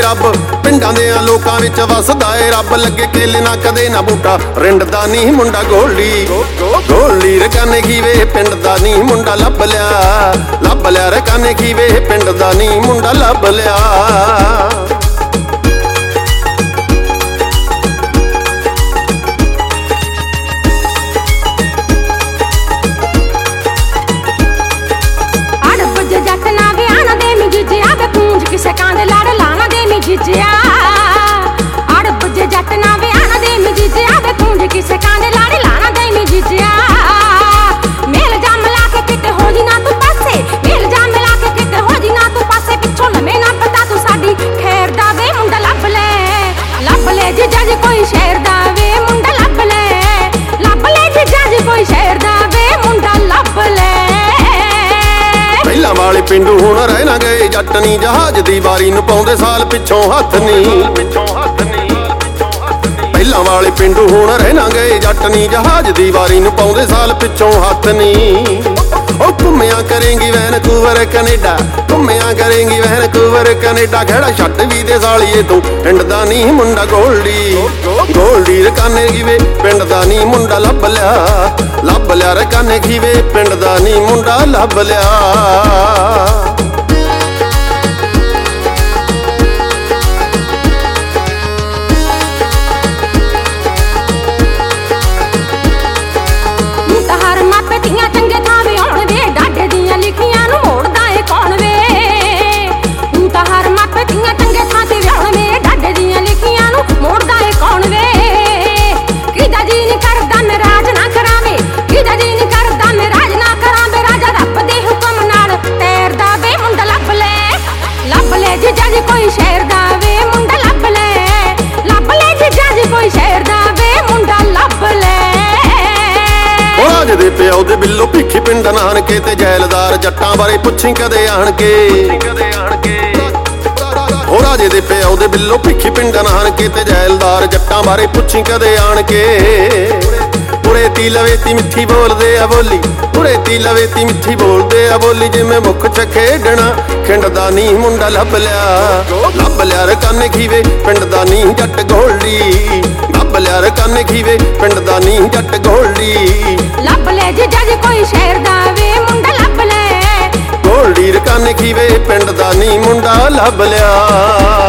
रब पिंडां दे लोकां विच वसदा ए रब लगे केले ना कदे ना बूटा रिंडदा नी मुंडा गोली गोली रकाने खीवे पिंड दा नी मुंडा लभ लिया रकाने खीवे पिंड दा नी मुंडा लभ लिया किसे कांदे लाड़ लाना दे मी जिजिया आड़ बजे जट ना वे आना दे मी जिजिया वे कुंज किसे कांदे लाड़ लाना दे मी जिजिया मेल जाम ला के किते हो जी ना तू पासे मेल जाम ला के किते हो जी ना तू पासे पिछों लमे ना पता तू साडी खैर दा वे मुंडा लभ ले जिजा जी कोई शहर दा वे मुंडा लभ ले जिजा जी कोई शहर दा वे मुंडा लभ ले ਪਹਿਲਾਂ ਵਾਲੇ ਪਿੰਡੂ ਹੁਣ ਰਹਿ ਨਾ ਗਏ ਜੱਟ ਨੀ ਜਹਾਜ਼ ਦੀ ਵਾਰੀ ਨੂੰ ਪਾਉਂਦੇ ਸਾਲ ਪਿੱਛੋਂ ਹੱਥ ਨੀ ਪਹਿਲਾਂ ਵਾਲੇ ਪਿੰਡੂ ਹੁਣ ਰਹਿ ਨਾ ਗਏ ਜੱਟ ਨੀ ਜਹਾਜ਼ ਦੀ ਵਾਰੀ ਨੂੰ ਪਾਉਂਦੇ ਸਾਲ ਪਿੱਛੋਂ ਹੱਥ ਨੀ ਉਹ ਘੁੰਮਿਆ ਕਰੇਂਗੀ ਵੈਨਕੂਵਰ ਕੈਨੇਡਾ ਘੁੰਮਿਆ ਕਰੇਂਗੀ ਵੈਨਕੂਵਰ ਕੈਨੇਡਾ ਖੜਾ ਛੱਡ ਵੀ ਦੇ ਸਾਲੀਏ ਤੂੰ ਪਿੰਡ ਦਾ ਨੀ ਮੁੰਡਾ ਗੋਲਡੀ ਰਕਾਨੇ ਖੀਵੇ ਪਿੰਡ ਦਾ ਨੀ ਮੁੰਡਾ ਲੱਭ ਲਿਆ ਰਕਾਨੇ ਖੀਵੇ ਪਿੰਡ ਦਾ ਨੀ ਮੁੰਡਾ ਲੱਭ ਲਿਆ जिजा जी कोई शहर दा वे मुंडा लभ ले जिजा जी कोई शहर दा वे मुंडा लभ ले राज दे प्यो दे बिल्लो भीखी पिंड नानके ते जैलदार जट्टां बारे पुछी कदे आण के ओ राजे दे प्यो दे बिल्लो भीखी पिंड नानके ते जैलदार जट्टां बारे पुछी कदे आण के उरे ती लवे ती मिठी बोलदे आ बोली उरे ती लवे ती मिठी बोलदे आ बोली जिवें मुख च खेडना खिंड दा नी मुंडा लभ लिया रकाने खीवे पिंड दा नी जट गोल्डी लभ लिया रकाने खीवे पिंड दा नी जट गोल्डी लभ ले जिजा जी कोई शहर दा वे मुंडा लभ ले गोल्डी रकाने खीवे पिंड दा नी मुंडा लभ लिया।